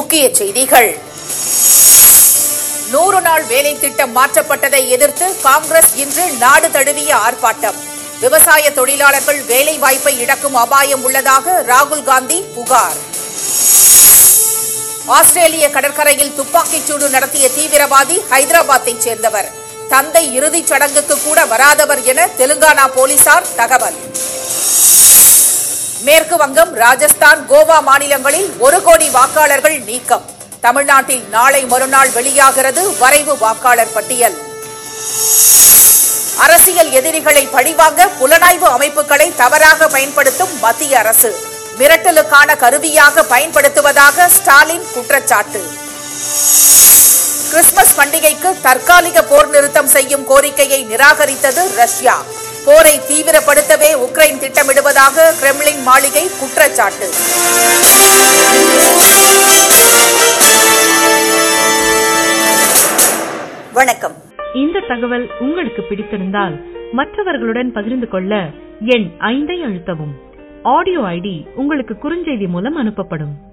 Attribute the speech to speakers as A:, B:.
A: முக்கிய செய்திகள். 100 நாள் வேலை திட்டம் மாற்றப்பட்டதை எதிர்த்து காங்கிரஸ் இன்று நாடு தழுவிய ஆர்ப்பாட்டம். விவசாய தொழிலாளர்கள் வேலை வாய்ப்பை இழக்கும் அபாயம் உள்ளதாக ராகுல் காந்தி புகார். ஆஸ்திரேலிய கடற்கரையில் துப்பாக்கிச்சூடு நடத்திய தீவிரவாதி ஹைதராபாத்தைச் சேர்ந்தவர். தந்தை இறுதிச் சடங்குக்கு கூட வராதவர் என தெலுங்கானா போலீசார் தகவல். மேற்கு வங்கம், ராஜஸ்தான், கோவா மாநிலங்களில் 1 கோடி வாக்காளர்கள் நீக்கம். தமிழ்நாட்டில் நாளை மறுநாள் வெளியாகிறது வரைவு வாக்காளர் பட்டியல். அரசியல் எதிரிகளை பழிவாங்க புலனாய்வு அமைப்புகளை தவறாக பயன்படுத்தும் மத்திய அரசு. மிரட்டலுக்கான கருவியாக பயன்படுத்துவதாக ஸ்டாலின் குற்றச்சாட்டு. கிறிஸ்துமஸ் பண்டிகைக்கு தற்காலிக போர் நிறுத்தம் செய்யும் கோரிக்கையை நிராகரித்தது ரஷ்யா. போரை தீவிரப்படுத்தவே உக்ரைன் திட்டமிடுவதாக கிரெம்ளின் மாளிகை குற்றச்சாட்டு. வணக்கம்.
B: இந்த தகவல் உங்களுக்கு பிடித்திருந்தால் மற்றவர்களுடன் பகிர்ந்து கொள்ள எண் 5 அழுத்தவும். ஆடியோ ஐடி உங்களுக்கு குறுஞ்செய்தி மூலம் அனுப்பப்படும்.